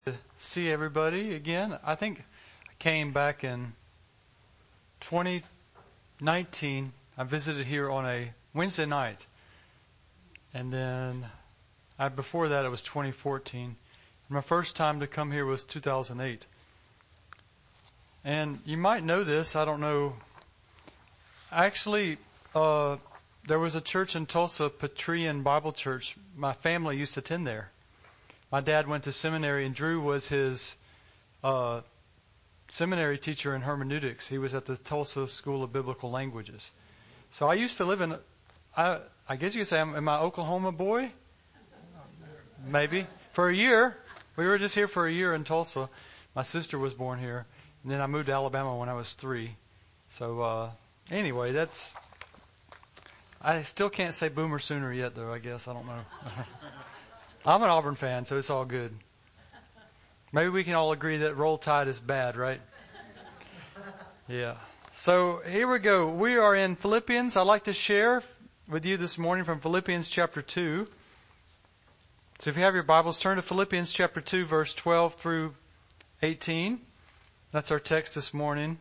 To see everybody again. I think I came back in 2019. I visited here on a Wednesday night. And then before that it was 2014. My first time to come here was 2008. And you might know this, I don't know. Actually, there was a church in Tulsa, Petrian Bible Church. My family used to attend there. My dad went to seminary, and Drew was his seminary teacher in hermeneutics. He was at the Tulsa School of Biblical Languages. So I used to live in, I guess you could say, am I Oklahoma boy? Maybe. For a year. We were just here for a year in Tulsa. My sister was born here. And then I moved to Alabama when I was 3. So anyway, I still can't say Boomer Sooner yet, though, I guess. I don't know. I'm an Auburn fan, so it's all good. Maybe we can all agree that Roll Tide is bad, right? Yeah. So here we go. We are in Philippians. I'd like to share with you this morning from Philippians chapter 2. So if you have your Bibles, turn to Philippians chapter 2, verse 12 through 18. That's our text this morning.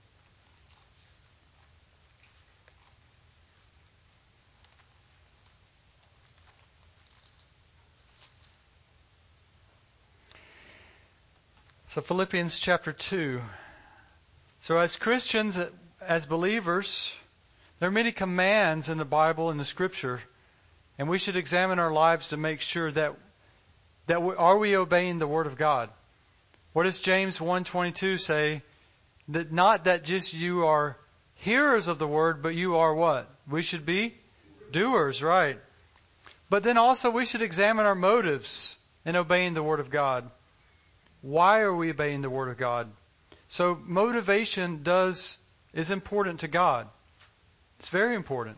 So Philippians chapter 2. So as Christians, as believers, there are many commands in the Bible and the Scripture, and we should examine our lives to make sure that are we obeying the Word of God? What does James 1:22 say? That not that just you are hearers of the Word, but you are what? We should be doers, right? But then also we should examine our motives in obeying the Word of God. Why are we obeying the Word of God? So motivation is important to God. It's very important.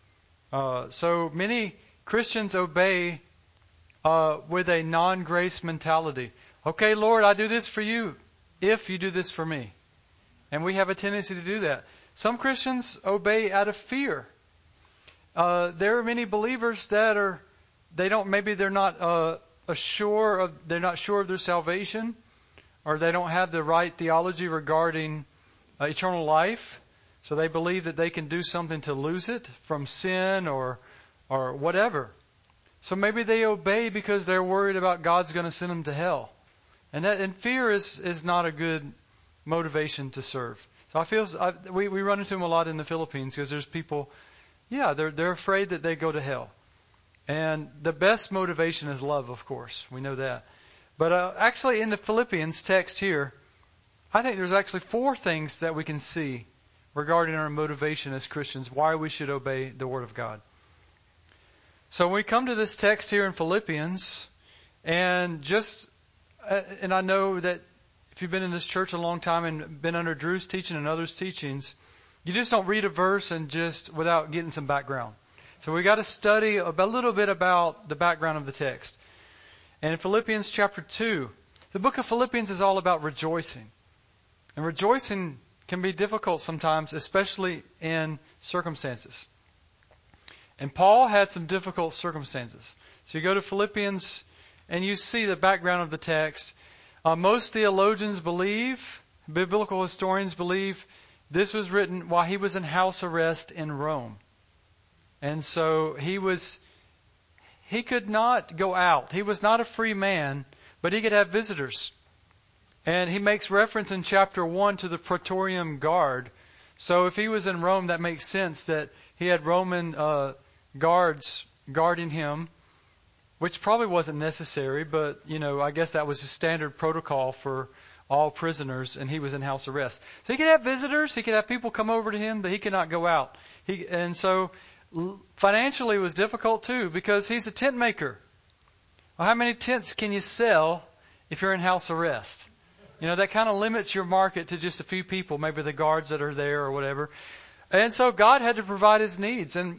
So many Christians obey with a non-grace mentality. Okay, Lord, I do this for you if you do this for me. And we have a tendency to do that. Some Christians obey out of fear. There are many believers that they're not sure of their salvation, or they don't have the right theology regarding eternal life. So they believe that they can do something to lose it from sin or whatever. So maybe they obey because they're worried about God's going to send them to hell. And fear is not a good motivation to serve. So we run into them a lot in the Philippines because there's people, they're afraid that they go to hell. And the best motivation is love, of course. We know that. But actually in the Philippians text here, I think there's actually 4 things that we can see regarding our motivation as Christians, why we should obey the Word of God. So when we come to this text here in Philippians, and I know that if you've been in this church a long time and been under Drew's teaching and others' teachings, you just don't read a verse and just without getting some background. So we got to study a little bit about the background of the text. And in Philippians chapter 2, the book of Philippians is all about rejoicing. And rejoicing can be difficult sometimes, especially in circumstances. And Paul had some difficult circumstances. So you go to Philippians and you see the background of the text. Most theologians believe, biblical historians believe, this was written while he was in house arrest in Rome. And so he could not go out. He was not a free man, but he could have visitors. And he makes reference in chapter 1 to the Praetorian Guard. So if he was in Rome, that makes sense that he had Roman guards guarding him, which probably wasn't necessary, but, I guess that was a standard protocol for all prisoners, and he was in house arrest. So he could have visitors, he could have people come over to him, but he could not go out. And so financially it was difficult too, because he's a tent maker. Well, how many tents can you sell if you're in house arrest? That kind of limits your market to just a few people, maybe the guards that are there or whatever. And so God had to provide his needs. And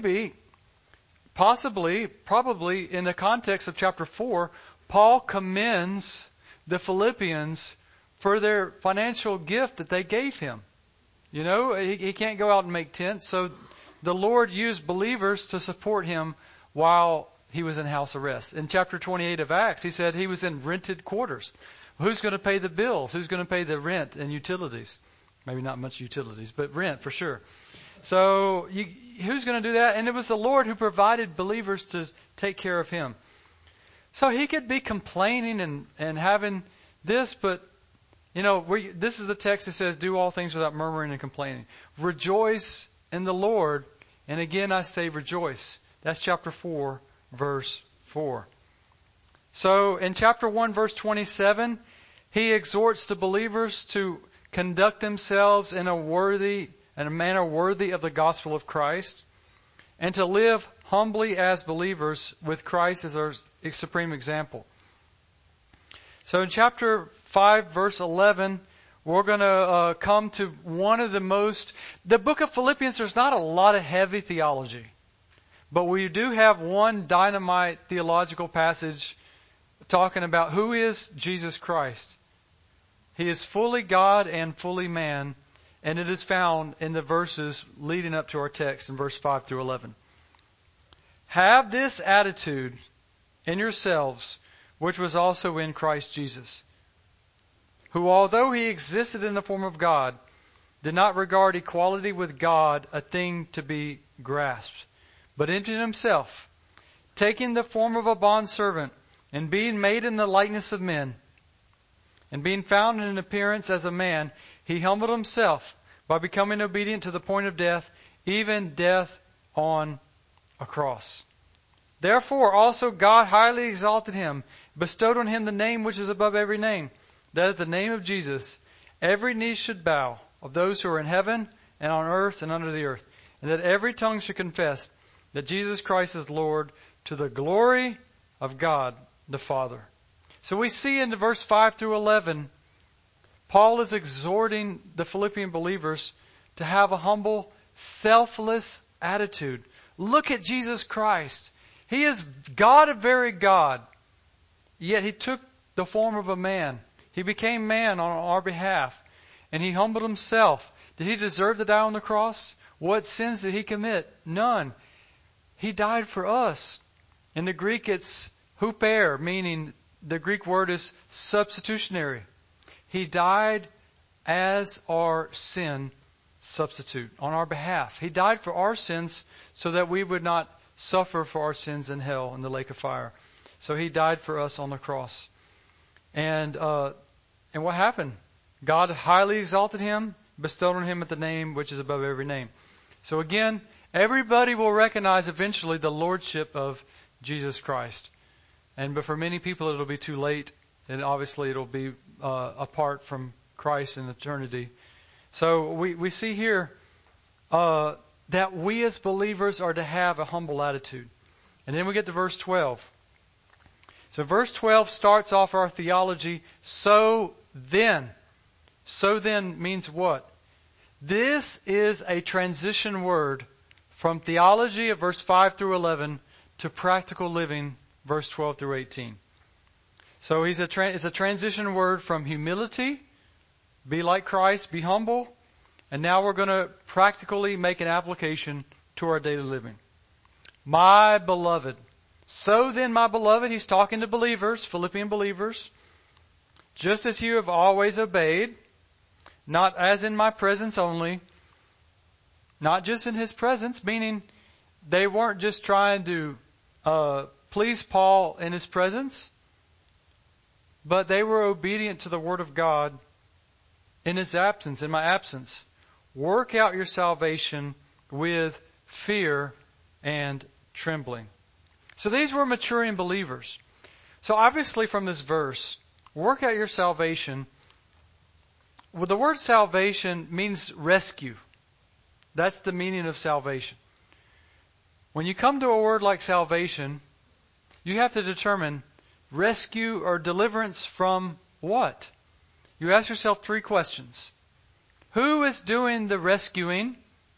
probably in the context of chapter 4, Paul commends the Philippians for their financial gift that they gave him. He can't go out and make tents. So the Lord used believers to support him while he was in house arrest. In chapter 28 of Acts, he said he was in rented quarters. Who's going to pay the bills? Who's going to pay the rent and utilities? Maybe not much utilities, but rent for sure. So who's going to do that? And it was the Lord who provided believers to take care of him. So he could be complaining and having this, but this is the text that says, do all things without murmuring and complaining. Rejoice in the Lord. And again, I say rejoice. That's chapter 4, verse 4. So in chapter 1, verse 27, he exhorts the believers to conduct themselves in a manner worthy of the gospel of Christ, and to live humbly as believers with Christ as our supreme example. So in chapter 5, verse 11, we're going to come to one of the book of Philippians, there's not a lot of heavy theology, but we do have one dynamite theological passage talking about who is Jesus Christ. He is fully God and fully man, and it is found in the verses leading up to our text in verse 5 through 11. Have this attitude in yourselves, which was also in Christ Jesus, who, although he existed in the form of God, did not regard equality with God a thing to be grasped, but emptied himself, taking the form of a bondservant, and being made in the likeness of men, and being found in an appearance as a man, he humbled himself by becoming obedient to the point of death, even death on a cross. Therefore also God highly exalted him, bestowed on him the name which is above every name, that at the name of Jesus every knee should bow, of those who are in heaven and on earth and under the earth, and that every tongue should confess that Jesus Christ is Lord, to the glory of God the Father. So we see in the verse 5 through 11, Paul is exhorting the Philippian believers to have a humble, selfless attitude. Look at Jesus Christ. He is God of very God, yet he took the form of a man. He became man on our behalf, and he humbled himself. Did he deserve to die on the cross? What sins did he commit? None. He died for us. In the Greek, it's huper, meaning the Greek word is substitutionary. He died as our sin substitute on our behalf. He died for our sins so that we would not suffer for our sins in hell, in the lake of fire. So he died for us on the cross. And what happened? God highly exalted him, bestowed on him at the name which is above every name. So again, everybody will recognize eventually the lordship of Jesus Christ. But for many people it'll be too late, and obviously it'll be apart from Christ in eternity. So we see here that we as believers are to have a humble attitude. And then we get to verse 12. So verse 12 starts off our theology. So then means what? This is a transition word from theology of verse 5 through 11 to practical living, verse 12 through 18. So it's a transition word from humility, be like Christ, be humble, and now we're going to practically make an application to our daily living. My beloved. So then, my beloved, he's talking to believers, Philippian believers, just as you have always obeyed, not as in my presence only, not just in his presence, meaning they weren't just trying to please Paul in his presence, but they were obedient to the Word of God in his absence, in my absence. Work out your salvation with fear and trembling. So these were maturing believers. So obviously from this verse, work out your salvation. Well, the word salvation means rescue. That's the meaning of salvation. When you come to a word like salvation, you have to determine rescue or deliverance from what? You ask yourself 3 questions. Who is doing the rescuing?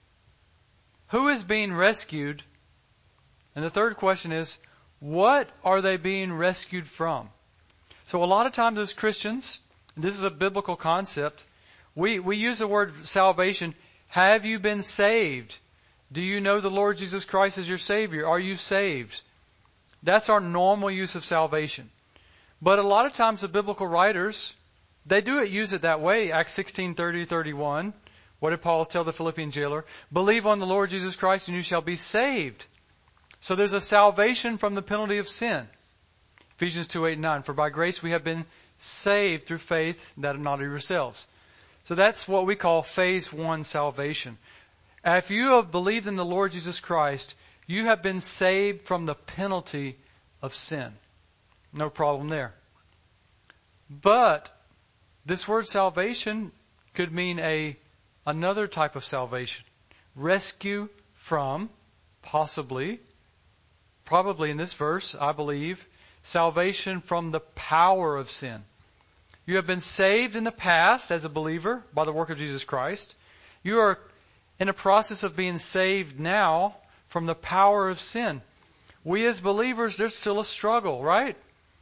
Who is being rescued? And the third question is, what are they being rescued from? So a lot of times as Christians, and this is a biblical concept, we use the word salvation. Have you been saved? Do you know the Lord Jesus Christ as your Savior? Are you saved? That's our normal use of salvation. But a lot of times the biblical writers, they do use it that way. Acts 16:30-31. What did Paul tell the Philippian jailer? Believe on the Lord Jesus Christ and you shall be saved. So there's a salvation from the penalty of sin. Ephesians 2:8-9. For by grace we have been saved through faith, that not of yourselves. So that's what we call phase 1 salvation. If you have believed in the Lord Jesus Christ, you have been saved from the penalty of sin. No problem there. But this word salvation could mean another type of salvation. Rescue from, probably in this verse, I believe, salvation from the power of sin. You have been saved in the past as a believer by the work of Jesus Christ. You are in a process of being saved now from the power of sin. We as believers, there's still a struggle, right?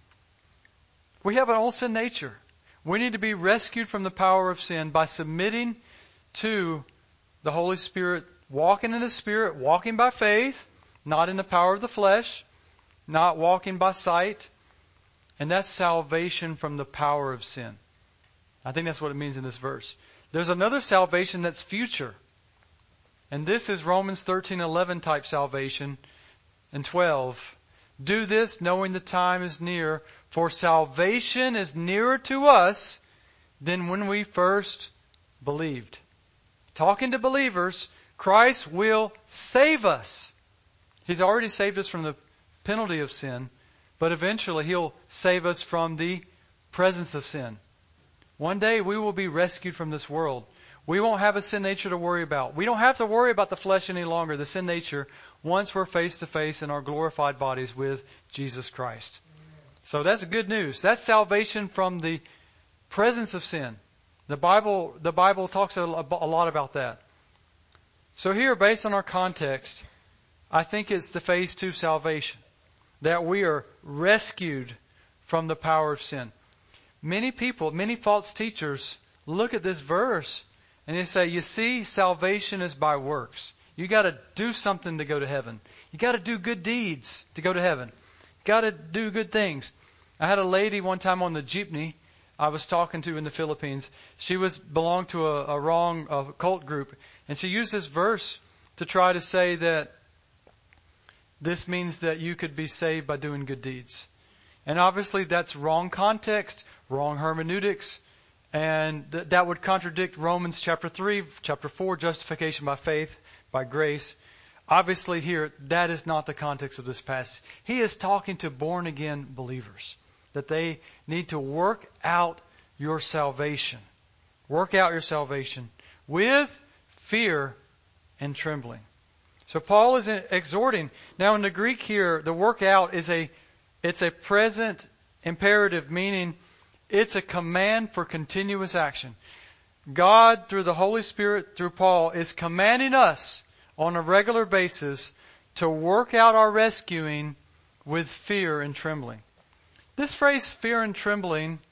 We have an old sin nature. We need to be rescued from the power of sin by submitting to the Holy Spirit, walking in the Spirit, walking by faith, not in the power of the flesh, not walking by sight. And that's salvation from the power of sin. I think that's what it means in this verse. There's another salvation that's future. And this is Romans 13:11 type salvation and 12. Do this knowing the time is near, for salvation is nearer to us than when we first believed. Talking to believers, Christ will save us. He's already saved us from the penalty of sin, but eventually He'll save us from the presence of sin. One day we will be rescued from this world. We won't have a sin nature to worry about. We don't have to worry about the flesh any longer, the sin nature, once we're face to face in our glorified bodies with Jesus Christ. So that's good news. That's salvation from the presence of sin. The Bible talks a lot about that. So here, based on our context, I think it's the phase 2 salvation, that we are rescued from the power of sin. Many people, many false teachers look at this verse and they say, you see, salvation is by works. You got to do something to go to heaven. You got to do good deeds to go to heaven. You got to do good things. I had a lady one time on the jeepney I was talking to in the Philippines. She belonged to a wrong cult group, and she used this verse to try to say that this means that you could be saved by doing good deeds. And obviously that's wrong context, wrong hermeneutics, and that would contradict Romans chapter 3, chapter 4, justification by faith, by grace. Obviously here, that is not the context of this passage. He is talking to born-again believers, that they need to work out your salvation. Work out your salvation with fear and trembling. So Paul is exhorting. Now in the Greek here, the work out is it's a present imperative, meaning it's a command for continuous action. God, through the Holy Spirit, through Paul, is commanding us on a regular basis to work out our rescuing with fear and trembling. This phrase, fear and trembling,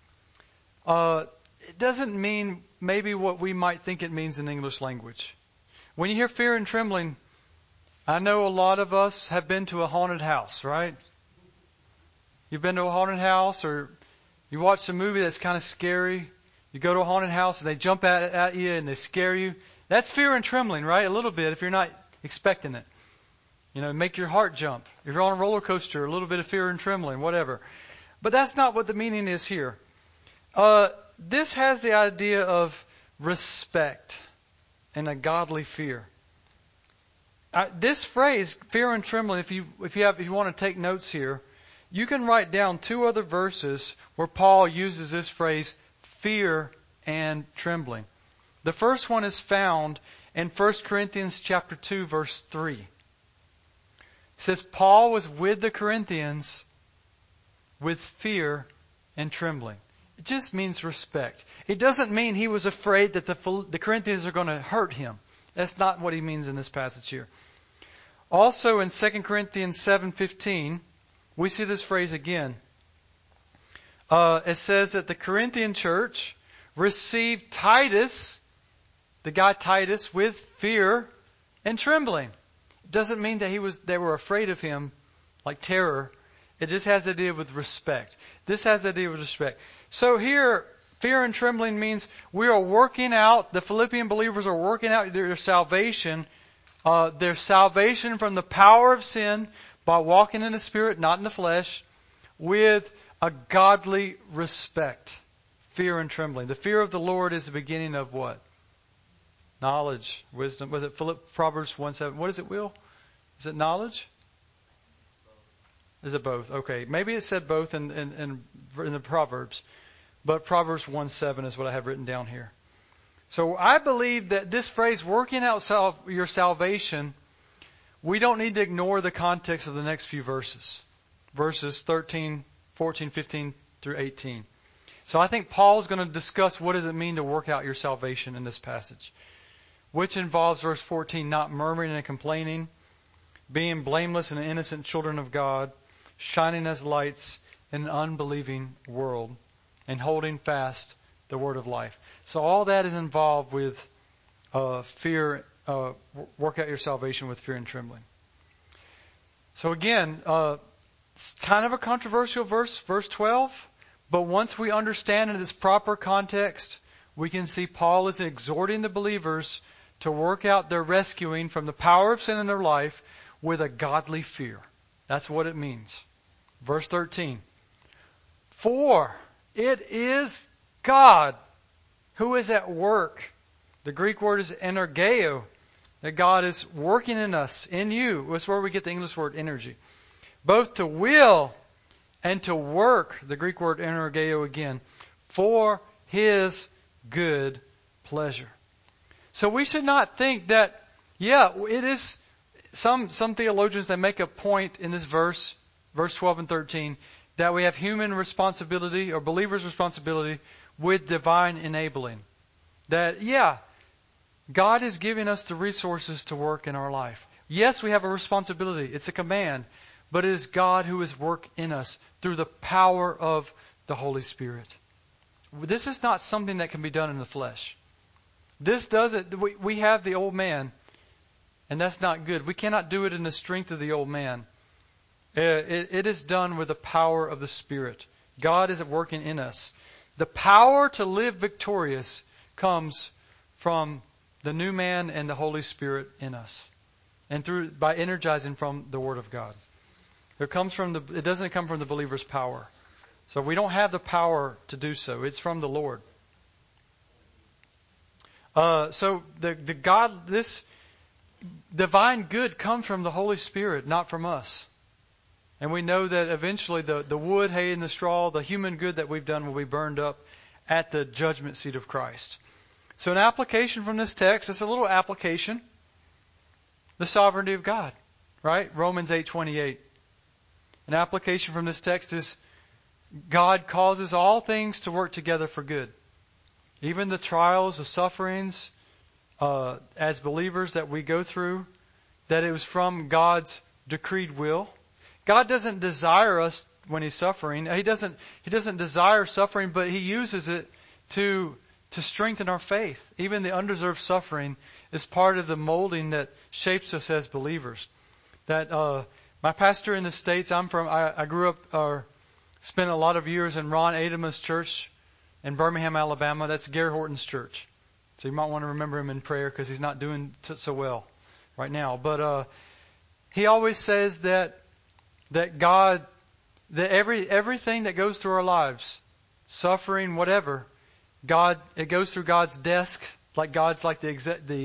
it doesn't mean maybe what we might think it means in the English language. When you hear fear and trembling, I know a lot of us have been to a haunted house, right? You've been to a haunted house, or you watch a movie that's kind of scary. You go to a haunted house and they jump at you and they scare you. That's fear and trembling, right? A little bit if you're not expecting it. You know, make your heart jump. If you're on a roller coaster, a little bit of fear and trembling, whatever. But that's not what the meaning is here. This has the idea of respect and a godly fear. This phrase, fear and trembling, if you want to take notes here, you can write down 2 other verses where Paul uses this phrase, fear and trembling. The first one is found in 1 Corinthians chapter 2, verse 3. It says, Paul was with the Corinthians with fear and trembling. It just means respect. It doesn't mean he was afraid that the Corinthians are going to hurt him. That's not what he means in this passage here. Also in 2 Corinthians 7:15, we see this phrase again. It says that the Corinthian church received Titus, the guy Titus, with fear and trembling. It doesn't mean that they were afraid of him like terror. It just has to deal with respect. This has to deal with respect. So here, fear and trembling means we are working out, the Philippian believers are working out their salvation from the power of sin by walking in the Spirit, not in the flesh, with a godly respect. Fear and trembling. The fear of the Lord is the beginning of what? Knowledge, wisdom. Was it Proverbs 1:7? What is it, Will? Is it knowledge? Is it both? Okay. Maybe it said both in the Proverbs. But Proverbs 1:7 is what I have written down here. So I believe that this phrase, working out your salvation, we don't need to ignore the context of the next few verses. Verses 13, 14, 15 through 18. So I think Paul's going to discuss what does it mean to work out your salvation in this passage. Which involves verse 14, not murmuring and complaining, being blameless and innocent children of God, shining as lights in an unbelieving world, and holding fast the word of life. So all that is involved with fear, work out your salvation with fear and trembling. So again, it's kind of a controversial verse 12, but once we understand in its proper context, we can see Paul is exhorting the believers to work out their rescuing from the power of sin in their life with a godly fear. That's what it means. Verse 13. For it is God who is at work. The Greek word is energeo. That God is working in us, in you. That's where we get the English word energy. Both to will and to work, the Greek word energeo again, for His good pleasure. So we should not think that, it is some theologians that make a point in this verse 12 and 13, that we have human responsibility or believers' responsibility with divine enabling. That, God is giving us the resources to work in our life. Yes, we have a responsibility. It's a command. But it is God who is work in us through the power of the Holy Spirit. This is not something that can be done in the flesh. This doesn't. We have the old man, and that's not good. We cannot do it in the strength of the old man. It is done with the power of the Spirit. God is working in us. The power to live victorious comes from the new man and the Holy Spirit in us, and by energizing from the Word of God. It doesn't come from the believer's power. So we don't have the power to do so. It's from the Lord. So this divine good comes from the Holy Spirit, not from us. And we know that eventually the wood, hay, and the straw, the human good that we've done, will be burned up at the judgment seat of Christ. So an application from this text, it's a little application. The sovereignty of God, right? Romans 8:28. An application from this text is God causes all things to work together for good. Even the trials, the sufferings, as believers that we go through, that it was from God's decreed will. God doesn't desire us when He's suffering. He doesn't desire suffering, but He uses it to strengthen our faith. Even the undeserved suffering is part of the molding that shapes us as believers. That my pastor in the States, I grew up or spent a lot of years in Ron Adema's church in Birmingham, Alabama. That's Gary Horton's church. So you might want to remember him in prayer because he's not doing so well right now. But he always says that God, that everything that goes through our lives, suffering, whatever, it goes through God's desk. Like God's like the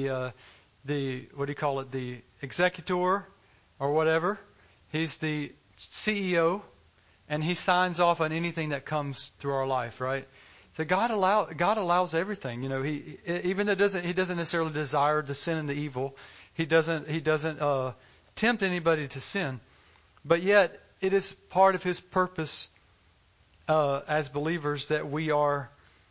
what do you call it? The executor or whatever. He's the CEO, and He signs off on anything that comes through our life, right? So God allows everything. You know, He doesn't necessarily desire the sin and the evil. He doesn't tempt anybody to sin, but yet it is part of His purpose as believers that we are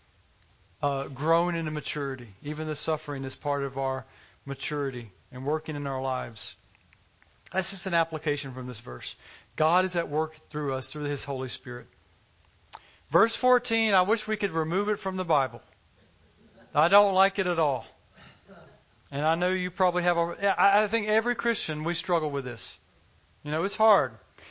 growing into maturity. Even the suffering is part of our maturity and working in our lives. That's just an application from this verse. God is at work through us, through His Holy Spirit. Verse 14, I wish we could remove it from the Bible. I don't like it at all. And I know you probably have. I think every Christian, we struggle with this. You know, it's hard.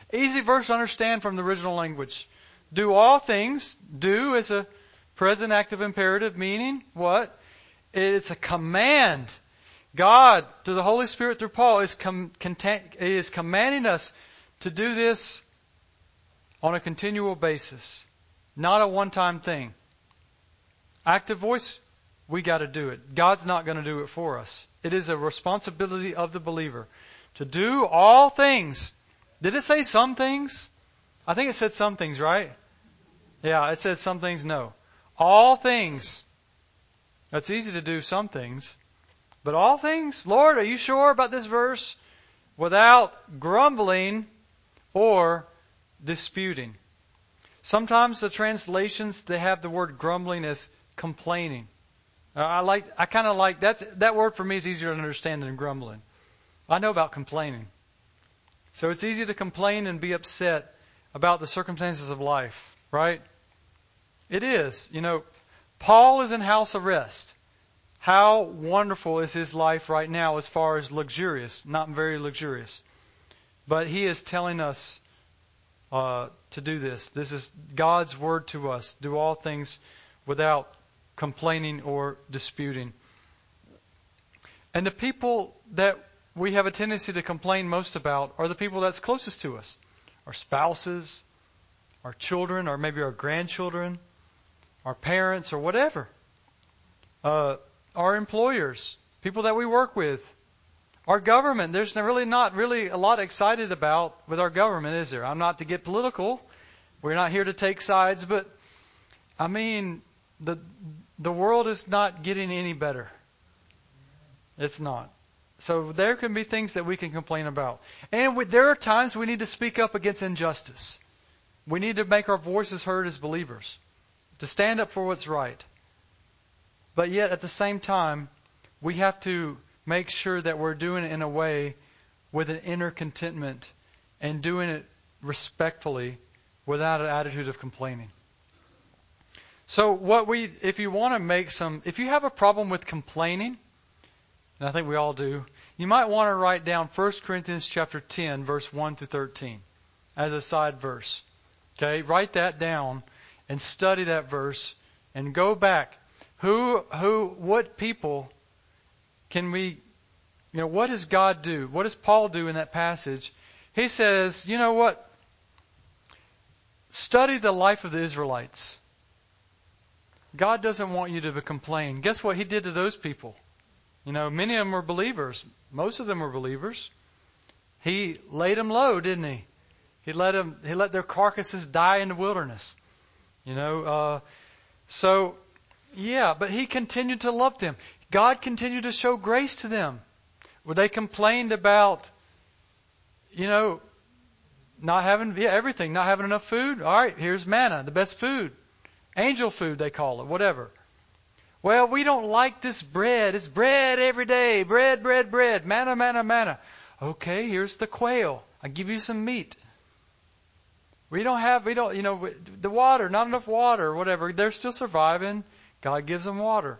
Easy verse to understand from the original language. Do all things. Do is a present active imperative, meaning what? It's a command. God, through the Holy Spirit, through Paul, is commanding us to do this on a continual basis, not a one-time thing. Active voice, we got to do it. God's not going to do it for us. It is a responsibility of the believer to do all things. Did it say some things? I think it said some things, right? Yeah, it said some things. No. All things. It's easy to do some things. But all things? Lord, are you sure about this verse? Without grumbling or disputing. Sometimes the translations, they have the word grumbling as complaining. I kind of like that word for me is easier to understand than grumbling. I know about complaining. So it's easy to complain and be upset about the circumstances of life, right? It is. Paul is in house arrest. How wonderful is his life right now as far as luxurious? Not very luxurious. But he is telling us to do this. This is God's word to us. Do all things without complaining or disputing. And the people that we have a tendency to complain most about are the people that's closest to us. Our spouses, our children, or maybe our grandchildren, our parents, or whatever. Our employers, people that we work with. Our government, there's really not really a lot excited about with our government, is there? I'm not to get political. We're not here to take sides, but I mean, the world is not getting any better. It's not. So there can be things that we can complain about. And there are times we need to speak up against injustice. We need to make our voices heard as believers, to stand up for what's right. But yet at the same time, we have to make sure that we're doing it in a way with an inner contentment and doing it respectfully without an attitude of complaining. So if you have a problem with complaining, and I think we all do, you might want to write down 1 Corinthians chapter 10, verse 1 to 13 as a side verse. Okay, write that down and study that verse and go back. What people can we, what does God do? What does Paul do in that passage? He says, you know what? Study the life of the Israelites. God doesn't want you to complain. Guess what He did to those people? Many of them were believers. Most of them were believers. He laid them low, didn't He? He let their carcasses die in the wilderness. But He continued to love them. God continued to show grace to them. Where they complained about, not having everything, not having enough food. All right, here's manna, the best food. Angel food, they call it, whatever. Well, we don't like this bread. It's bread every day. Bread, bread, bread. Manna, manna, manna. Okay, here's the quail. I give you some meat. The water, not enough water, whatever. They're still surviving. God gives them water.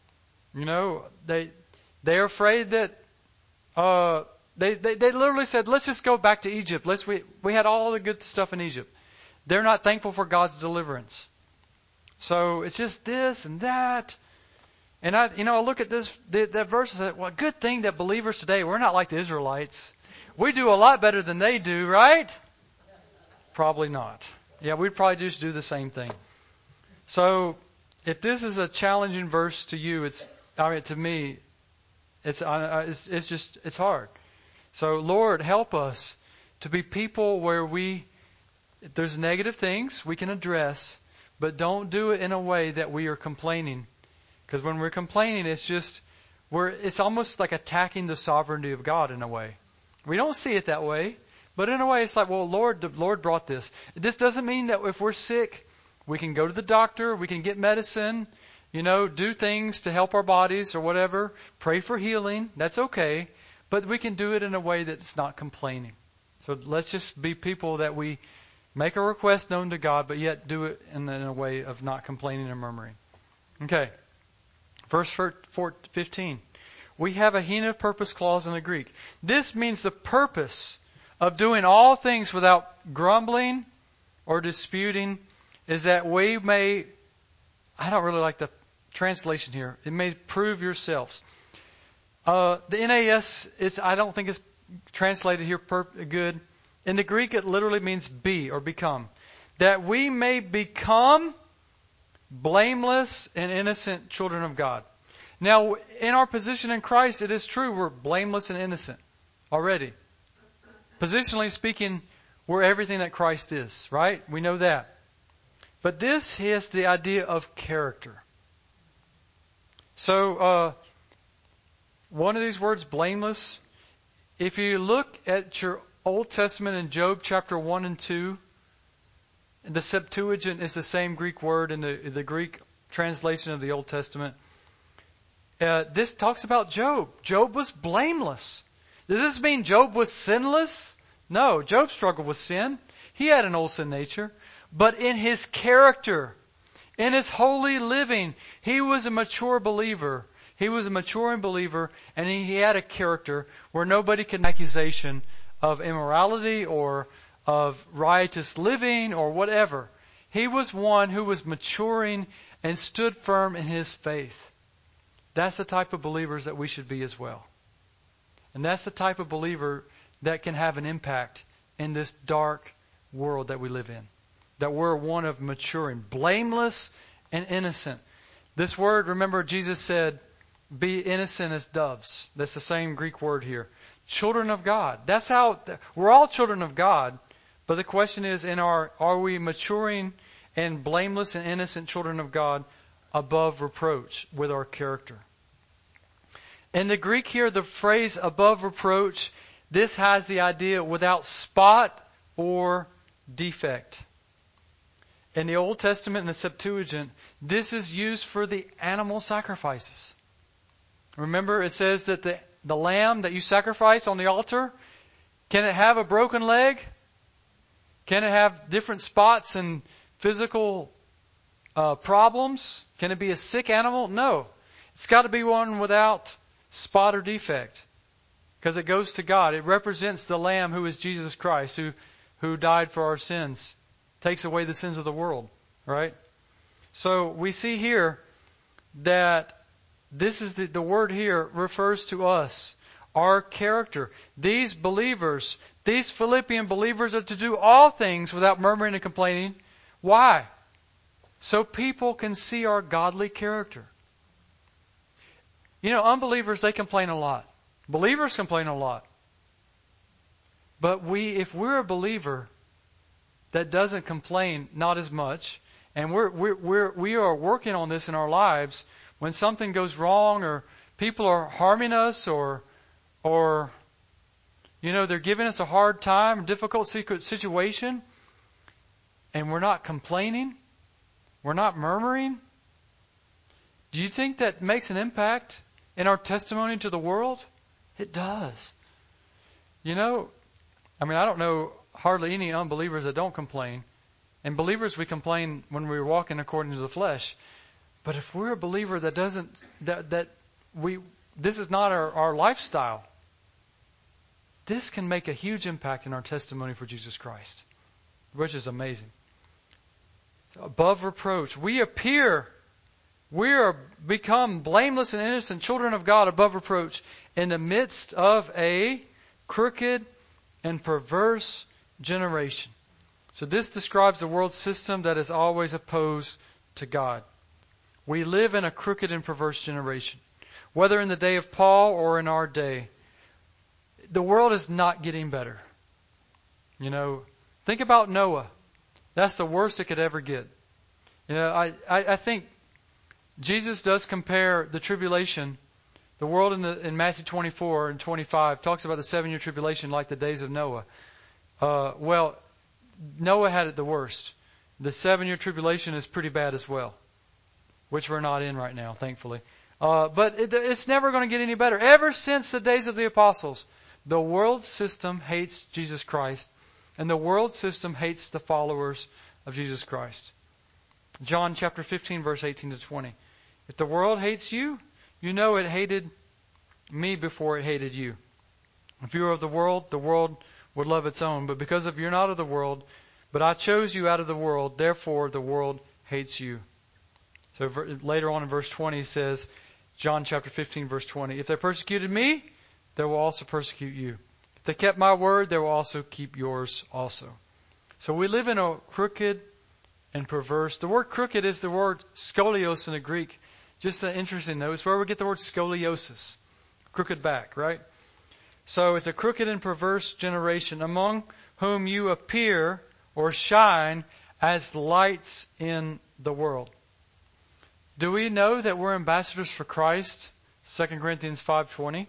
They're afraid that, they literally said, let's just go back to Egypt. We had all the good stuff in Egypt. They're not thankful for God's deliverance. So it's just this and that. And I look at that verse and say, well, good thing that believers today, we're not like the Israelites. We do a lot better than they do, right? Probably not. Yeah, we'd probably just do the same thing. So if this is a challenging verse to you, to me, it's hard. So Lord, help us to be people where if there's negative things we can address, but don't do it in a way that we are complaining. Because when we're complaining, it's almost like attacking the sovereignty of God in a way. We don't see it that way, but in a way it's like, well, the Lord brought this. This doesn't mean that if we're sick, we can go to the doctor, we can get medicine, do things to help our bodies or whatever, pray for healing. That's okay, but we can do it in a way that's not complaining. So let's just be people that we make a request known to God, but yet do it in a way of not complaining or murmuring. Okay. Verse 15. We have a hina purpose clause in the Greek. This means the purpose of doing all things without grumbling or disputing is that we may, I don't really like the translation here, it may prove yourselves. The NAS, I don't think it's translated here good. In the Greek, it literally means be or become. That we may become blameless and innocent children of God. Now, in our position in Christ, it is true we're blameless and innocent already. Positionally speaking, we're everything that Christ is, right? We know that. But this is the idea of character. So, one of these words, blameless, if you look at your Old Testament in Job chapter 1 and 2, the Septuagint is the same Greek word in the Greek translation of the Old Testament. This talks about Job. Job was blameless. Does this mean Job was sinless? No, Job struggled with sin. He had an old sin nature. But in his character, in his holy living, he was a mature believer. He was a maturing believer, and he had a character where nobody could make accusation of immorality or of riotous living or whatever. He was one who was maturing and stood firm in his faith. That's the type of believers that we should be as well. And that's the type of believer that can have an impact in this dark world that we live in. That we're one of maturing, blameless and innocent. This word, remember, Jesus said, be innocent as doves. That's the same Greek word here. Children of God. That's how, we're all children of God. But the question is, are we maturing and blameless and innocent children of God above reproach with our character? In the Greek here, the phrase above reproach, this has the idea without spot or defect. In the Old Testament, in the Septuagint, this is used for the animal sacrifices. Remember, it says that the lamb that you sacrifice on the altar, can it have a broken leg? Can it have different spots and physical problems? Can it be a sick animal? No. It's got to be one without spot or defect, because it goes to God. It represents the Lamb who is Jesus Christ, who died for our sins, takes away the sins of the world, right? So we see here that this is the word here refers to us, our character. These believers, these Philippian believers are to do all things without murmuring and complaining. Why? So people can see our godly character. You know, unbelievers, they complain a lot. Believers complain a lot. But if we're a believer that doesn't complain, not as much, and we are working on this in our lives, when something goes wrong or people are harming us or you know, they're giving us a hard time, difficult situation, and we're not complaining, we're not murmuring, do you think that makes an impact in our testimony to the world? It does. You know, I mean, I don't know hardly any unbelievers that don't complain. And believers, we complain when we're walking according to the flesh. But if we're a believer that doesn't, this is not our lifestyle, this can make a huge impact in our testimony for Jesus Christ, which is amazing. Above reproach, we are become blameless and innocent children of God above reproach in the midst of a crooked and perverse generation. So this describes the world system that is always opposed to God. We live in a crooked and perverse generation. Whether in the day of Paul or in our day, the world is not getting better. You know, think about Noah. That's the worst it could ever get. You know, I think Jesus does compare the tribulation, the world in Matthew 24 and 25 talks about the 7-year tribulation like the days of Noah. Well, Noah had it the worst. The 7-year tribulation is pretty bad as well, which we're not in right now, thankfully. But it's never going to get any better. Ever since the days of the apostles, the world system hates Jesus Christ, and the world system hates the followers of Jesus Christ. John chapter 15, verse 18 to 20. If the world hates you, you know it hated me before it hated you. If you are of the world would love its own, but because of you're not of the world, but I chose you out of the world, therefore the world hates you. So later on in verse 20 he says, John chapter 15, verse 20, if they persecuted me, they will also persecute you. If they kept my word, they will also keep yours also. So we live in a crooked and perverse. The word crooked is the word scolios in the Greek. Just an interesting note. It's where we get the word scoliosis. Crooked back, right? So it's a crooked and perverse generation among whom you appear or shine as lights in the world. Do we know that we're ambassadors for Christ? 2 Corinthians 5:20.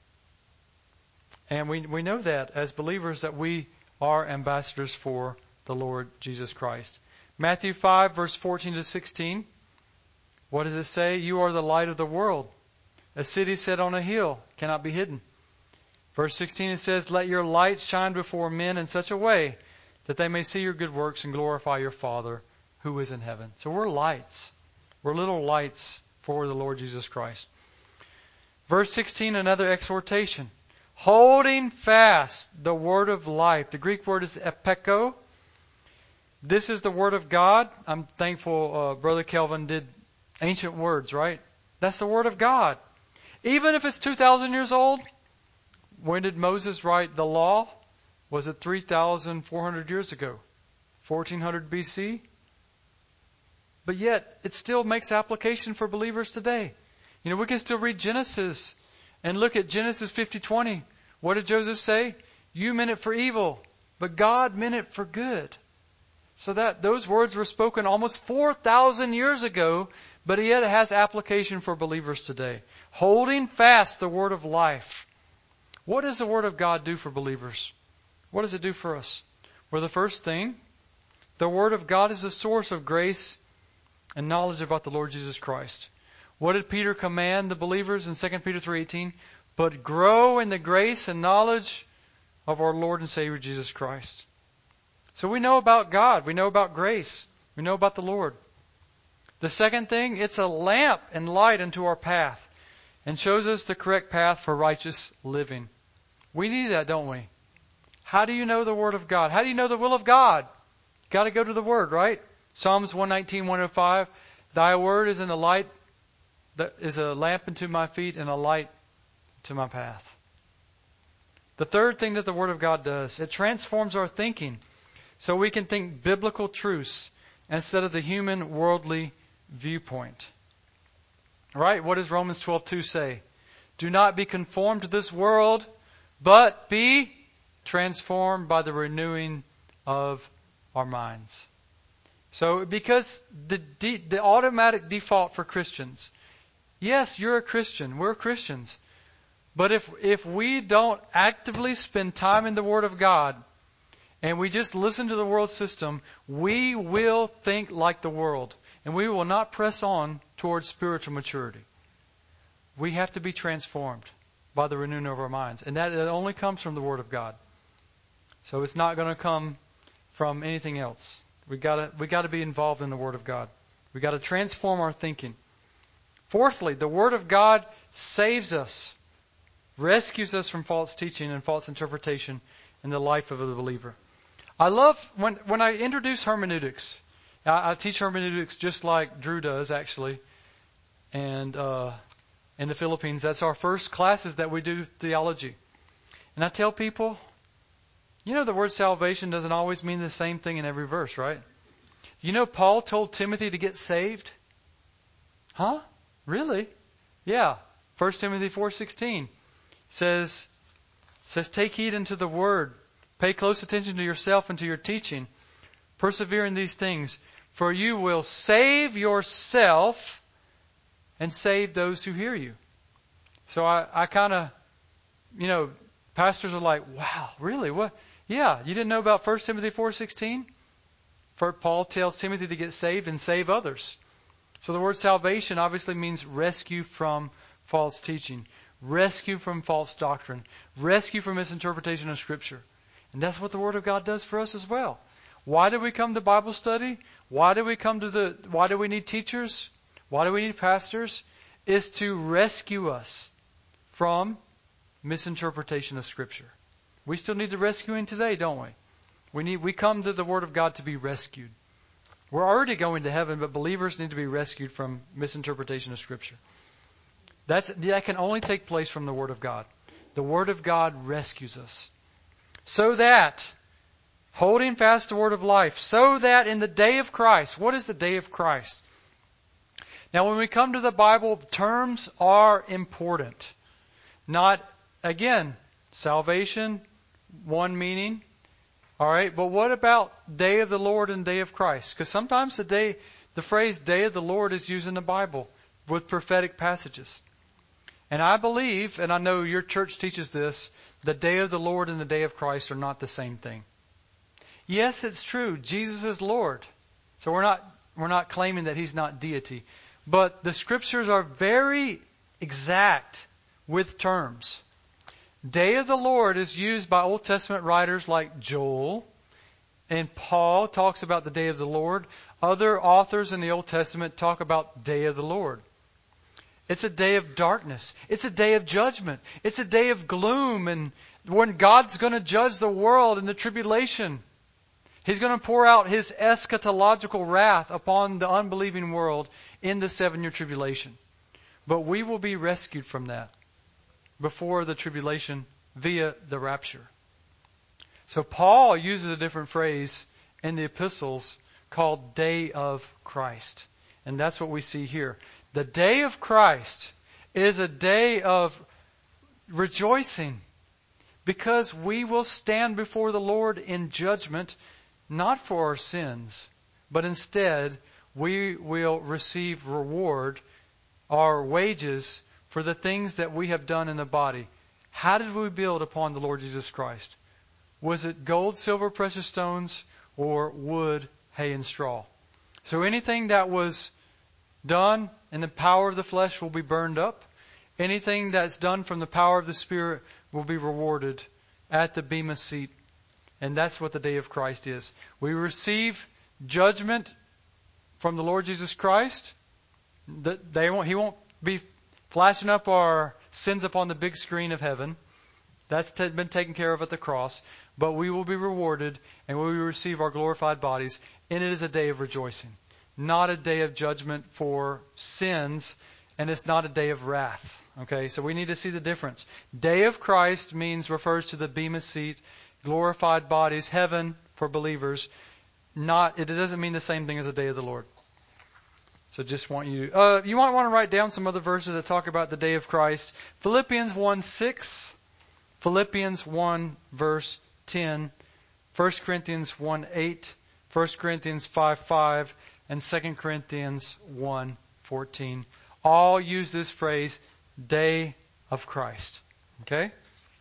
And we know that as believers that we are ambassadors for the Lord Jesus Christ. Matthew 5, verse 14 to 16. What does it say? You are the light of the world. A city set on a hill cannot be hidden. Verse 16 it says, let your light shine before men in such a way that they may see your good works and glorify your Father who is in heaven. So we're lights. We're little lights for the Lord Jesus Christ. Verse 16, another exhortation. Holding fast the word of life. The Greek word is epeko. This is the word of God. I'm thankful Brother Kelvin did ancient words, right? That's the word of God. Even if it's 2,000 years old. When did Moses write the law? Was it 3,400 years ago? 1400 BC? But yet, it still makes application for believers today. You know, we can still read Genesis and look at Genesis 50:20. What did Joseph say? You meant it for evil, but God meant it for good. So that those words were spoken almost 4,000 years ago, but yet it has application for believers today. Holding fast the word of life. What does the word of God do for believers? What does it do for us? Well, the first thing, the word of God is a source of grace and knowledge about the Lord Jesus Christ. What did Peter command the believers in 2 Peter 3:18? But grow in the grace and knowledge of our Lord and Savior Jesus Christ. So we know about God. We know about grace. We know about the Lord. The second thing, it's a lamp and light unto our path and shows us the correct path for righteous living. We need that, don't we? How do you know the Word of God? How do you know the will of God? You've got to go to the Word, right? Psalms 119, 105. Thy word is in the light, that is a lamp unto my feet and a light to my path. The third thing that the Word of God does, it transforms our thinking so we can think biblical truths instead of the human worldly viewpoint. Right? What does Romans 12:2 say? Do not be conformed to this world, but be transformed by the renewing of our minds. So, because the automatic default for Christians, yes, you're a Christian, we're Christians, but if we don't actively spend time in the Word of God, and we just listen to the world system, we will think like the world, and we will not press on towards spiritual maturity. We have to be transformed by the renewing of our minds, and that it only comes from the Word of God. So it's not going to come from anything else. We got to be involved in the Word of God. We got to transform our thinking. Fourthly, the Word of God saves us, rescues us from false teaching and false interpretation in the life of the believer. I love when I introduce hermeneutics. I teach hermeneutics just like Drew does, actually, and in the Philippines. That's our first classes that we do theology. And I tell people, you know, the word salvation doesn't always mean the same thing in every verse, right? You know, Paul told Timothy to get saved. Huh? Really? Yeah. 1 Timothy 4:16 says, take heed unto the word. Pay close attention to yourself and to your teaching. Persevere in these things, for you will save yourself and save those who hear you. So I kind of, you know, pastors are like, wow, really? What? Yeah, you didn't know about 1 Timothy 4:16? For Paul tells Timothy to get saved and save others. So the word salvation obviously means rescue from false teaching, rescue from false doctrine, rescue from misinterpretation of Scripture. And that's what the Word of God does for us as well. Why do we come to Bible study? Why do we need teachers? Why do we need pastors? Is to rescue us from misinterpretation of Scripture. We still need the rescuing today, don't we? We come to the Word of God to be rescued. We're already going to heaven, but believers need to be rescued from misinterpretation of Scripture. That can only take place from the Word of God. The Word of God rescues us. So that, holding fast the word of life, so that in the day of Christ, what is the day of Christ? Now when we come to the Bible, terms are important. Not, again, salvation, one meaning. All right, but what about day of the Lord and day of Christ? Because sometimes the phrase day of the Lord is used in the Bible with prophetic passages. And I believe, and I know your church teaches this, the day of the Lord and the day of Christ are not the same thing. Yes, it's true. Jesus is Lord. So we're not claiming that He's not deity. But the Scriptures are very exact with terms. Day of the Lord is used by Old Testament writers like Joel, and Paul talks about the day of the Lord. Other authors in the Old Testament talk about day of the Lord. It's a day of darkness. It's a day of judgment. It's a day of gloom, and when God's going to judge the world in the tribulation. He's going to pour out His eschatological wrath upon the unbelieving world in the 7-year tribulation. But we will be rescued from that before the tribulation via the rapture. So Paul uses a different phrase in the epistles called day of Christ. And that's what we see here. The day of Christ is a day of rejoicing because we will stand before the Lord in judgment, not for our sins, but instead we will receive reward, our wages, for the things that we have done in the body. How did we build upon the Lord Jesus Christ? Was it gold, silver, precious stones, or wood, hay, and straw? So anything that was done in the power of the flesh will be burned up. Anything that's done from the power of the Spirit will be rewarded at the bema seat. And that's what the day of Christ is. We receive judgment from the Lord Jesus Christ. He won't be flashing up our sins upon the big screen of heaven. That's been taken care of at the cross. But we will be rewarded and we will receive our glorified bodies. And it is a day of rejoicing. Not a day of judgment for sins. And it's not a day of wrath. Okay, so we need to see the difference. Day of Christ refers to the bema seat, glorified bodies, heaven for believers. It doesn't mean the same thing as the day of the Lord. So just want you might want to write down some other verses that talk about the day of Christ. Philippians 1:6, Philippians 1 verse 10, 1 Corinthians 1:8, 1 Corinthians 5:5, and 2 Corinthians 1:14. All use this phrase, day of Christ. Okay?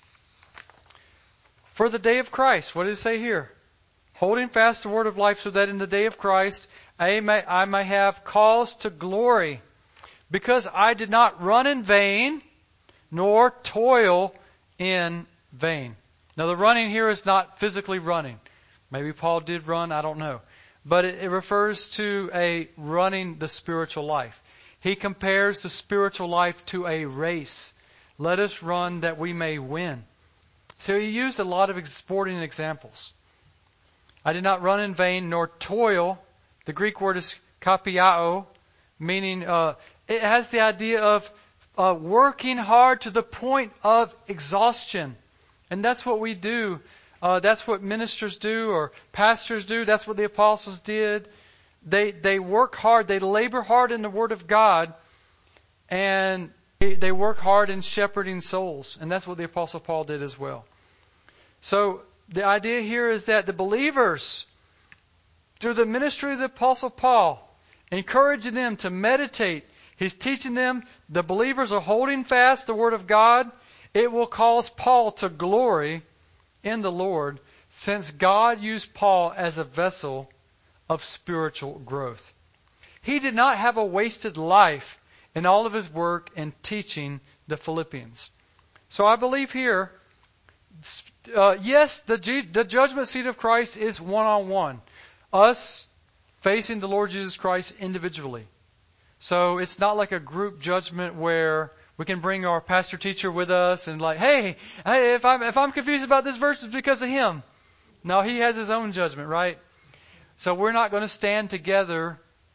For the day of Christ, what does it say here? Holding fast the word of life so that in the day of Christ I may have cause to glory, because I did not run in vain, nor toil in vain. Now the running here is not physically running. Maybe Paul did run, I don't know. But it refers to a running the spiritual life. He compares the spiritual life to a race. Let us run that we may win. So he used a lot of sporting examples. I did not run in vain nor toil. The Greek word is kapiao, meaning it has the idea of working hard to the point of exhaustion. And that's what we do. That's what ministers do or pastors do. That's what the apostles did. They work hard. They labor hard in the Word of God. And they work hard in shepherding souls. And that's what the Apostle Paul did as well. So the idea here is that the believers, through the ministry of the Apostle Paul, encouraging them to meditate, he's teaching them, the believers are holding fast the Word of God. It will cause Paul to glory in the Lord, since God used Paul as a vessel of spiritual growth. He did not have a wasted life in all of his work and teaching the Philippians. So I believe here, yes, the judgment seat of Christ is one-on-one. Us facing the Lord Jesus Christ individually. So it's not like a group judgment where We can bring our pastor teacher with us and like, hey, if I'm confused about this verse, it's because of him. No, he has his own judgment, right? So we're not going to stand together.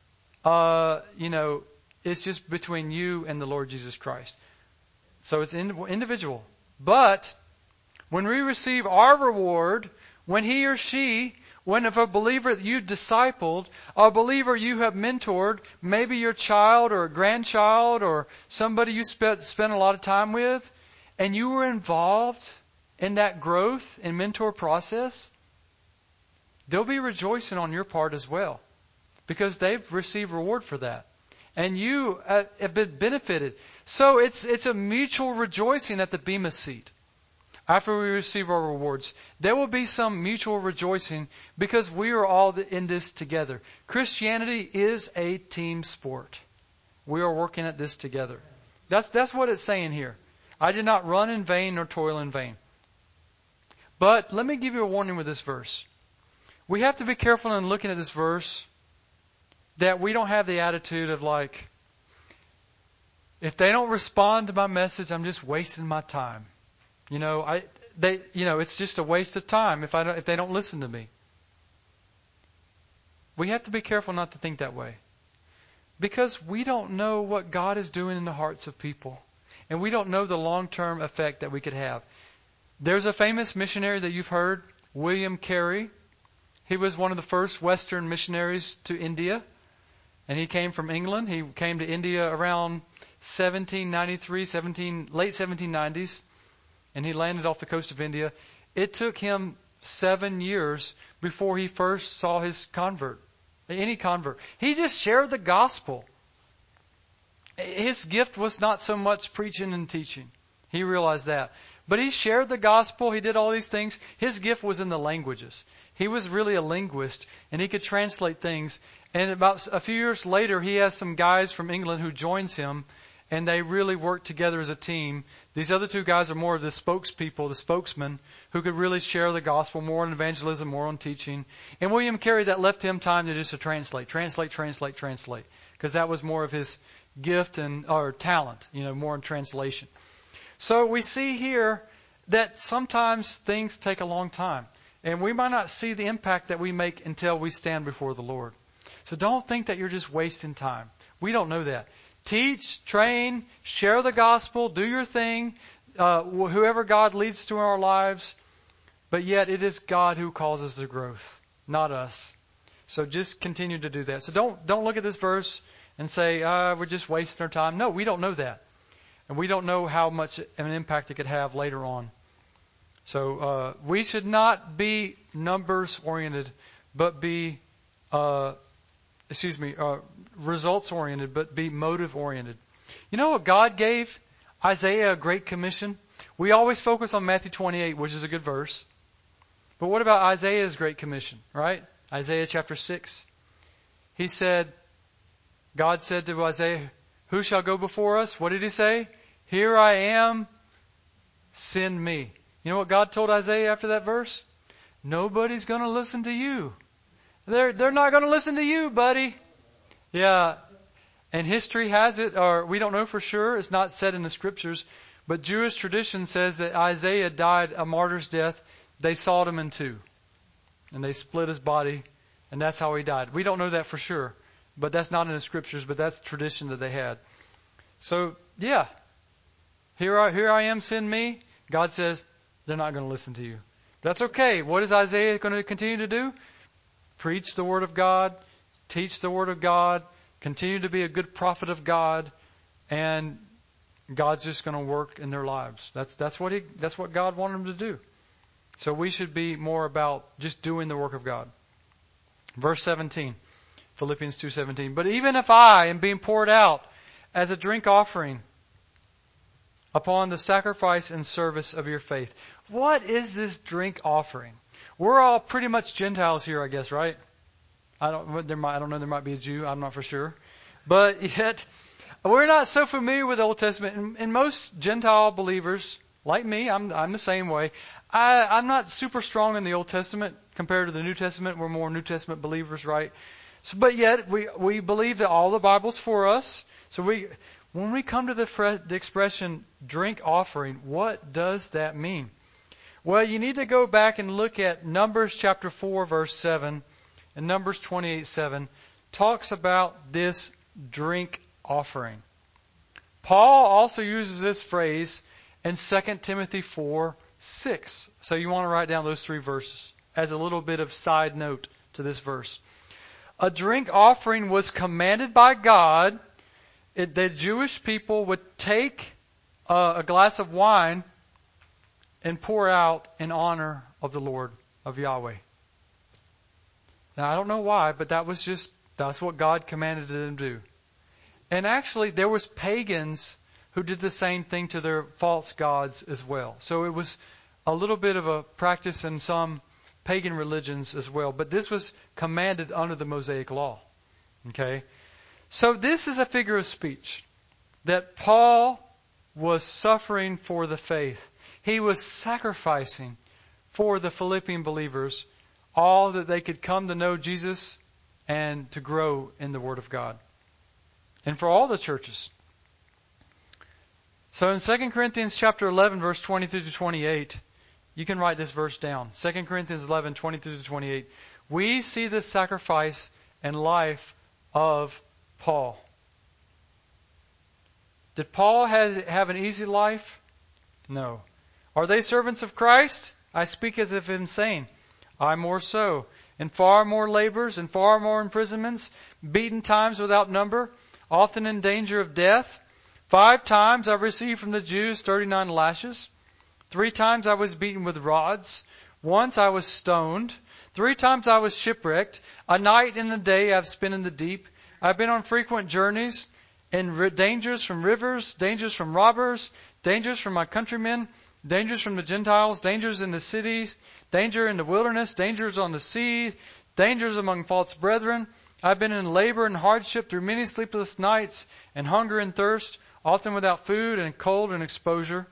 It's just between you and the Lord Jesus Christ. So it's individual. But when we receive our reward, when he or she, if a believer that you discipled, a believer you have mentored, maybe your child or a grandchild or somebody you spent a lot of time with, and you were involved in that growth and mentor process, they'll be rejoicing on your part as well, because they've received reward for that. And you have been benefited. So it's a mutual rejoicing at the Bema seat. After we receive our rewards, there will be some mutual rejoicing because we are all in this together. Christianity is a team sport. We are working at this together. That's what it's saying here. I did not run in vain nor toil in vain. But let me give you a warning with this verse. We have to be careful in looking at this verse that we don't have the attitude of like, if they don't respond to my message, I'm just wasting my time. It's just a waste of time if they don't listen to me. We have to be careful not to think that way, because we don't know what God is doing in the hearts of people, and we don't know the long-term effect that we could have. There's a famous missionary that you've heard, William Carey. He was one of the first Western missionaries to India, and he came from England. He came to India around 1793, late 1790s. And he landed off the coast of India. It took him 7 years before he first saw any convert. He just shared the gospel. His gift was not so much preaching and teaching. He realized that. But he shared the gospel. He did all these things. His gift was in the languages. He was really a linguist, and he could translate things. And about a few years later, he has some guys from England who joins him, and they really work together as a team. These other two guys are more of the spokespeople, the spokesmen, who could really share the gospel, more on evangelism, more on teaching. And William Carey, that left him time to just to translate, because that was more of his gift or talent, more in translation. So we see here that sometimes things take a long time, and we might not see the impact that we make until we stand before the Lord. So don't think that you're just wasting time. We don't know that. Teach, train, share the gospel, do your thing, whoever God leads to our lives. But yet it is God who causes the growth, not us. So just continue to do that. So don't look at this verse and say, we're just wasting our time. No, we don't know that. And we don't know how much of an impact it could have later on. So we should not be numbers oriented, but be results oriented, but be motive oriented. You know what God gave Isaiah a great commission? We always focus on Matthew 28, which is a good verse. But what about Isaiah's great commission, right? Isaiah chapter 6. God said to Isaiah, who shall go before us? What did he say? Here I am, send me. You know what God told Isaiah after that verse? Nobody's going to listen to you. They're not going to listen to you, buddy. Yeah. And history has it, or we don't know for sure, it's not said in the scriptures, but Jewish tradition says that Isaiah died a martyr's death. They sawed him in two, and they split his body, and that's how he died. We don't know that for sure, but that's not in the scriptures, but that's tradition that they had. So, yeah. Here I am, send me. God says, they're not going to listen to you. That's okay. What is Isaiah going to continue to do? Preach the Word of God, teach the Word of God, continue to be a good prophet of God, and God's just going to work in their lives. That's what God wanted them to do. So we should be more about just doing the work of God. Verse 17, Philippians 2:17. But even if I am being poured out as a drink offering upon the sacrifice and service of your faith. What is this drink offering? We're all pretty much Gentiles here, I guess, right? I don't know. There might be a Jew. I'm not for sure. But yet, we're not so familiar with the Old Testament. And most Gentile believers, like me, I'm the same way. I'm not super strong in the Old Testament compared to the New Testament. We're more New Testament believers, right? So, but yet, we believe that all the Bible's for us. So When we come to the expression drink offering, what does that mean? Well, you need to go back and look at Numbers chapter 4, verse 7, and Numbers 28:7 talks about this drink offering. Paul also uses this phrase in 2 Timothy 4:6. So you want to write down those three verses as a little bit of side note to this verse. A drink offering was commanded by God. The Jewish people would take a glass of wine and pour out in honor of the Lord, of Yahweh. Now, I don't know why, but that's what God commanded them to do. And actually, there was pagans who did the same thing to their false gods as well. So it was a little bit of a practice in some pagan religions as well. But this was commanded under the Mosaic law. Okay? So this is a figure of speech that Paul was suffering for the faith. He was sacrificing for the Philippian believers all that they could come to know Jesus and to grow in the Word of God. And for all the churches. So in 2 Corinthians chapter 11, verse 23 to 28, you can write this verse down. 2 Corinthians 11, 23 to 28. We see the sacrifice and life of Paul. Did Paul have an easy life? No. Are they servants of Christ? I speak as if insane. I more so. And far more labors and far more imprisonments, beaten times without number, often in danger of death. 5 times I received from the Jews 39 lashes. 3 times I was beaten with rods. Once I was stoned. 3 times I was shipwrecked. A night and a day I've spent in the deep. I've been on frequent journeys, in dangers from rivers, dangers from robbers, dangers from my countrymen, dangers from the Gentiles, dangers in the cities, danger in the wilderness, dangers on the sea, dangers among false brethren. I've been in labor and hardship through many sleepless nights, and hunger and thirst, often without food and cold and exposure.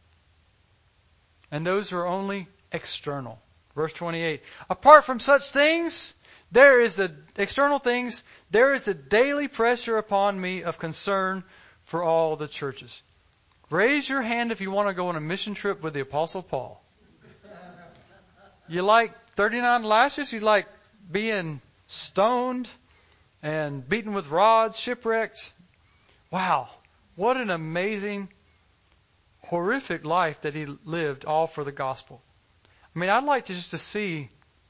And those are only external. Verse 28. Apart from such things, there is the external things, there is the daily pressure upon me of concern for all the churches. Raise your hand if you want to go on a mission trip with the Apostle Paul. You like 39 lashes? You like being stoned and beaten with rods, shipwrecked? Wow. What an amazing, horrific life that he lived, all for the gospel. I mean, I'd like to see,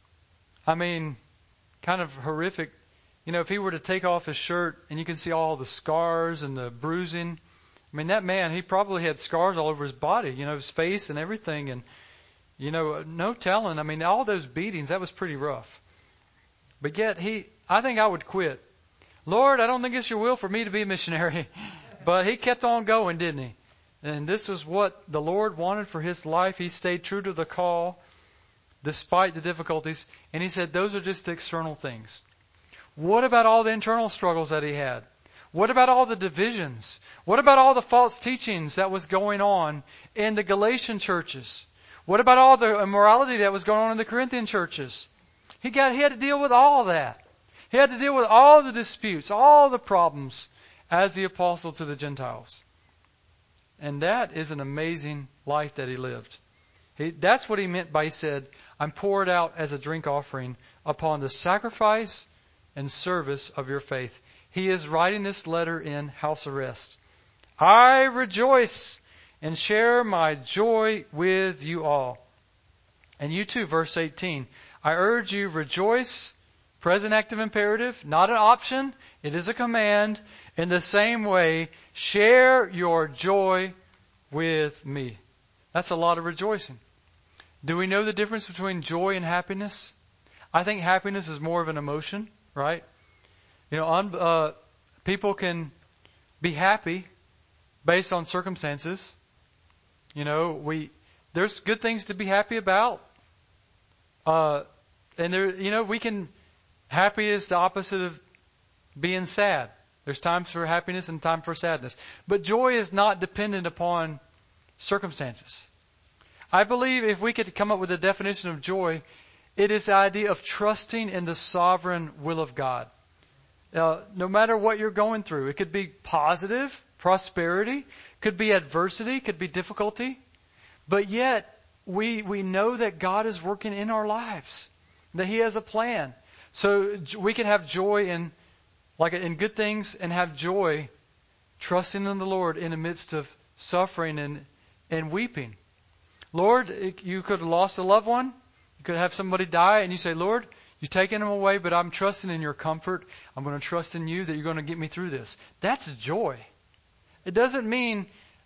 kind of horrific, if he were to take off his shirt and you can see all the scars and the bruising. I mean, that man, he probably had scars all over his body, his face and everything. And, no telling. I mean, all those beatings, that was pretty rough. But yet, I think I would quit. Lord, I don't think it's your will for me to be a missionary. But he kept on going, didn't he? And this is what the Lord wanted for his life. He stayed true to the call despite the difficulties. And he said, those are just the external things. What about all the internal struggles that he had? What about all the divisions? What about all the false teachings that was going on in the Galatian churches? What about all the immorality that was going on in the Corinthian churches? He had to deal with all that. He had to deal with all the disputes, all the problems as the apostle to the Gentiles. And that is an amazing life that he lived. That's what he meant by, he said, I'm poured out as a drink offering upon the sacrifice and service of your faith. He is writing this letter in house arrest. I rejoice and share my joy with you all. And you too, verse 18. I urge you, rejoice, present active imperative, not an option, it is a command. In the same way, share your joy with me. That's a lot of rejoicing. Do we know the difference between joy and happiness? I think happiness is more of an emotion, right? People can be happy based on circumstances. There's good things to be happy about. Happy is the opposite of being sad. There's times for happiness and time for sadness. But joy is not dependent upon circumstances. I believe if we could come up with a definition of joy, it is the idea of trusting in the sovereign will of God. No matter what you're going through, it could be positive, prosperity, could be adversity, could be difficulty. But yet, we know that God is working in our lives, that He has a plan. So we can have joy in good things and have joy trusting in the Lord in the midst of suffering and weeping. Lord, you could have lost a loved one. You could have somebody die, and you say, Lord, you've taken them away, but I'm trusting in your comfort. I'm going to trust in you that you're going to get me through this. That's joy. It doesn't mean,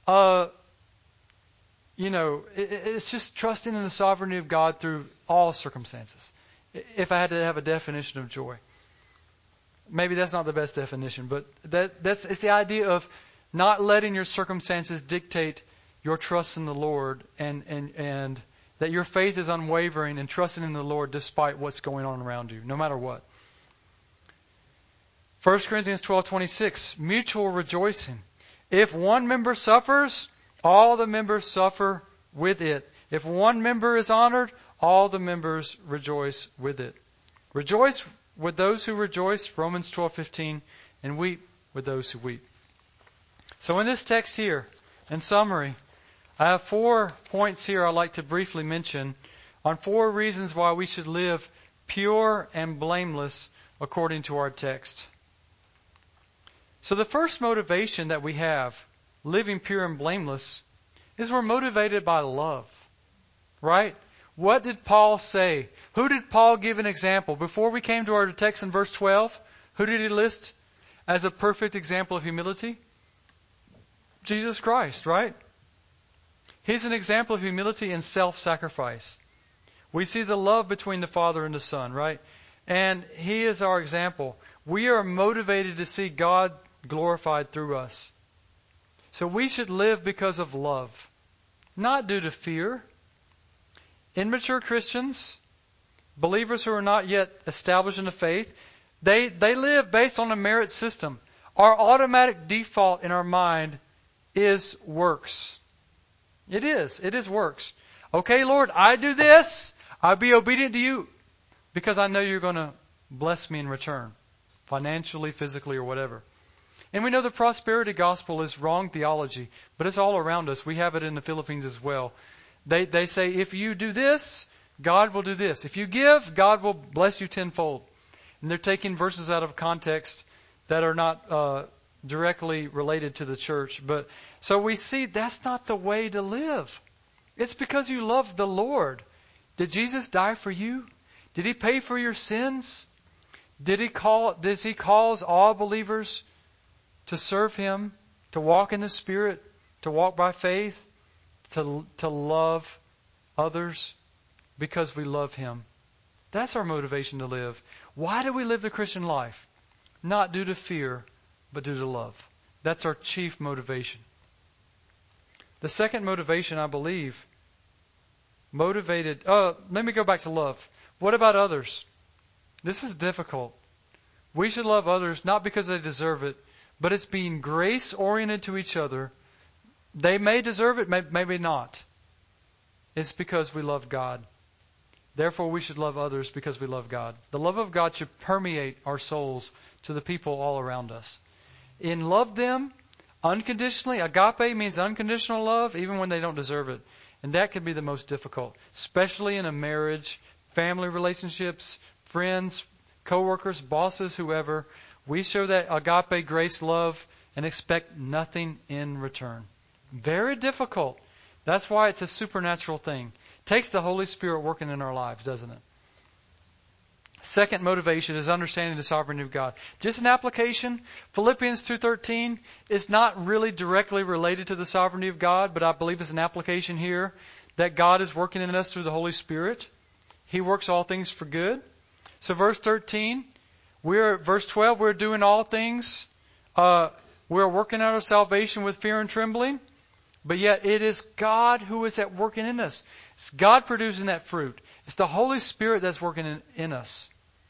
it's just trusting in the sovereignty of God through all circumstances. If I had to have a definition of joy. Maybe that's not the best definition, but it's the idea of not letting your circumstances dictate your trust in the Lord and that your faith is unwavering and trusting in the Lord despite what's going on around you, no matter what. 1 Corinthians 12:26, mutual rejoicing. If one member suffers, all the members suffer with it. If one member is honored, all the members rejoice with it. Rejoice with those who rejoice, Romans 12:15, and weep with those who weep. So in this text here, in summary, I have 4 points here I'd like to briefly mention on 4 reasons why we should live pure and blameless according to our text. So the first motivation that we have, living pure and blameless, is we're motivated by love. Right? What did Paul say? Who did Paul give an example? Before we came to our text in verse 12, who did he list as a perfect example of humility? Jesus Christ, right? He's an example of humility and self-sacrifice. We see the love between the Father and the Son, right? And He is our example. We are motivated to see God glorified through us. So we should live because of love, not due to fear. Immature Christians, believers who are not yet established in the faith, they live based on a merit system. Our automatic default in our mind is works. It is works. Okay, Lord, I do this. I'll be obedient to you because I know you're going to bless me in return, financially, physically, or whatever. And we know the prosperity gospel is wrong theology, but it's all around us. We have it in the Philippines as well. They say, if you do this, God will do this. If you give, God will bless you tenfold. And they're taking verses out of context that are not directly related to the church. But so we see that's not the way to live. It's because you love the Lord. Did Jesus die for you? Did He pay for your sins? Does He cause all believers to serve Him, to walk in the Spirit, to walk by faith, to love others because we love Him? That's our motivation to live. Why do we live the Christian life? Not due to fear, but due to love. That's our chief motivation. The second motivation, I believe, let me go back to love. What about others? This is difficult. We should love others not because they deserve it, but it's being grace-oriented to each other. They may deserve it, maybe not. It's because we love God. Therefore, we should love others because we love God. The love of God should permeate our souls to the people all around us. In love them unconditionally. Agape means unconditional love, even when they don't deserve it. And that can be the most difficult, especially in a marriage, family relationships, friends, co-workers, bosses, whoever. We show that agape grace love and expect nothing in return. Very difficult. That's why it's a supernatural thing. It takes the Holy Spirit working in our lives, doesn't it? Second motivation is understanding the sovereignty of God. Just an application. Philippians 2:13 is not really directly related to the sovereignty of God, but I believe it's an application here that God is working in us through the Holy Spirit. He works all things for good. So verse 13, verse 12, we're doing all things. We're working out our salvation with fear and trembling. But yet it is God who is at working in us. It's God producing that fruit. It's the Holy Spirit that's working in us.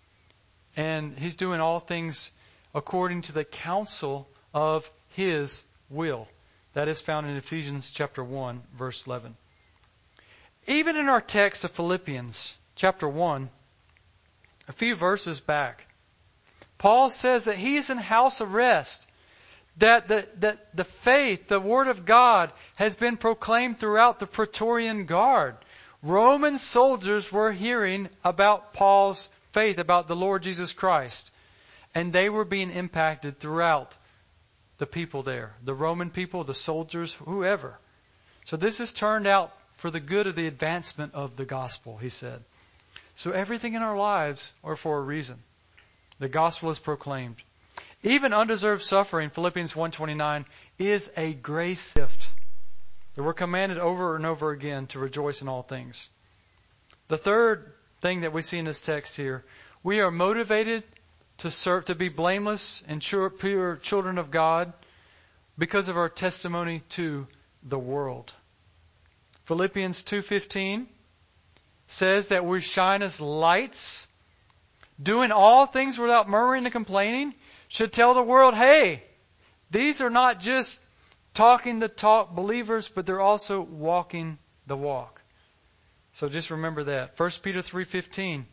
And He's doing all things according to the counsel of His will. That is found in Ephesians chapter 1, verse 11. Even in our text of Philippians chapter 1, a few verses back, Paul says that he is in house arrest, that the faith, the Word of God, has been proclaimed throughout the Praetorian Guard. Roman soldiers were hearing about Paul's faith, about the Lord Jesus Christ, and they were being impacted throughout the people there, the Roman people, the soldiers, whoever. So this has turned out for the good of the advancement of the gospel, he said. So everything in our lives are for a reason. The gospel is proclaimed. Even undeserved suffering, Philippians 1:29, is a grace gift. That we're commanded over and over again to rejoice in all things. The third thing that we see in this text here, we are motivated to serve, to be blameless and pure children of God because of our testimony to the world. Philippians 2:15 says that we shine as lights, doing all things without murmuring and complaining, should tell the world, hey, these are not just talking the talk believers, but they're also walking the walk. So just remember that. 1 Peter 3:15,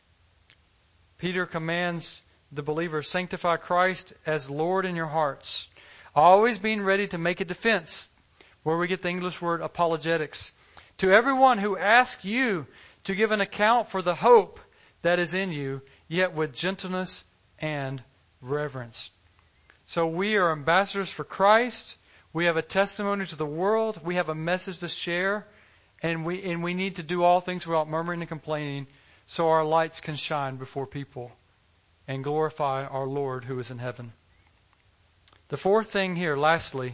Peter commands the believers, sanctify Christ as Lord in your hearts, always being ready to make a defense, where we get the English word apologetics, to everyone who asks you to give an account for the hope that is in you, yet with gentleness and reverence. So we are ambassadors for Christ. We have a testimony to the world. We have a message to share. And we need to do all things without murmuring and complaining, so our lights can shine before people and glorify our Lord who is in heaven. The fourth thing here, lastly,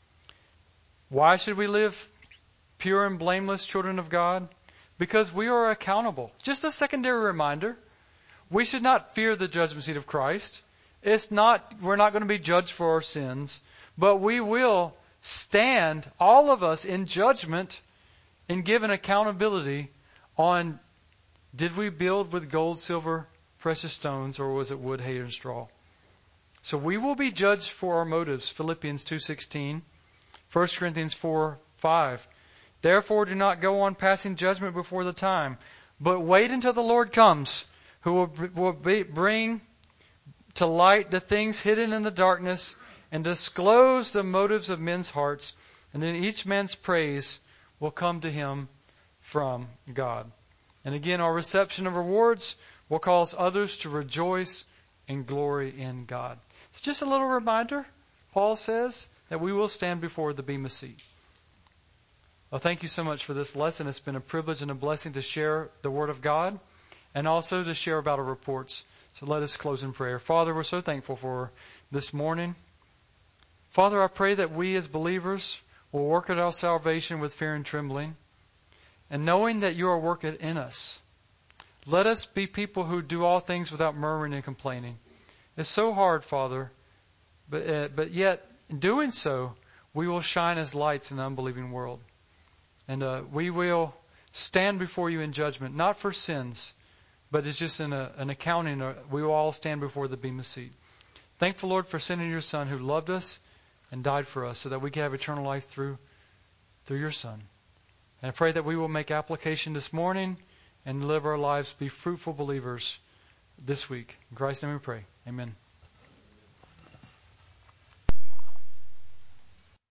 why should we live pure and blameless children of God? Because we are accountable. Just a secondary reminder, we should not fear the judgment seat of Christ. We're not going to be judged for our sins, but we will stand, all of us, in judgment and give an accountability on, did we build with gold, silver, precious stones, or was it wood, hay, and straw? So we will be judged for our motives. Philippians 2:16, 1 Corinthians 4:5. Therefore do not go on passing judgment before the time, but wait until the Lord comes, who will bring to light the things hidden in the darkness and disclose the motives of men's hearts, and then each man's praise will come to him from God. And again, our reception of rewards will cause others to rejoice and glory in God. So just a little reminder, Paul says, that we will stand before the Bema seat. Well, thank you so much for this lesson. It's been a privilege and a blessing to share the Word of God and also to share about our reports. So let us close in prayer. Father, we're so thankful for this morning. Father, I pray that we as believers will work at our salvation with fear and trembling, and knowing that you are working in us. Let us be people who do all things without murmuring and complaining. It's so hard, Father, but yet in doing so, we will shine as lights in the unbelieving world. And we will stand before you in judgment, not for sins, but it's just in an accounting. We will all stand before the Bema seat. Thankful, Lord, for sending your Son who loved us and died for us so that we can have eternal life through your Son. And I pray that we will make application this morning and live our lives, be fruitful believers this week. In Christ's name we pray. Amen.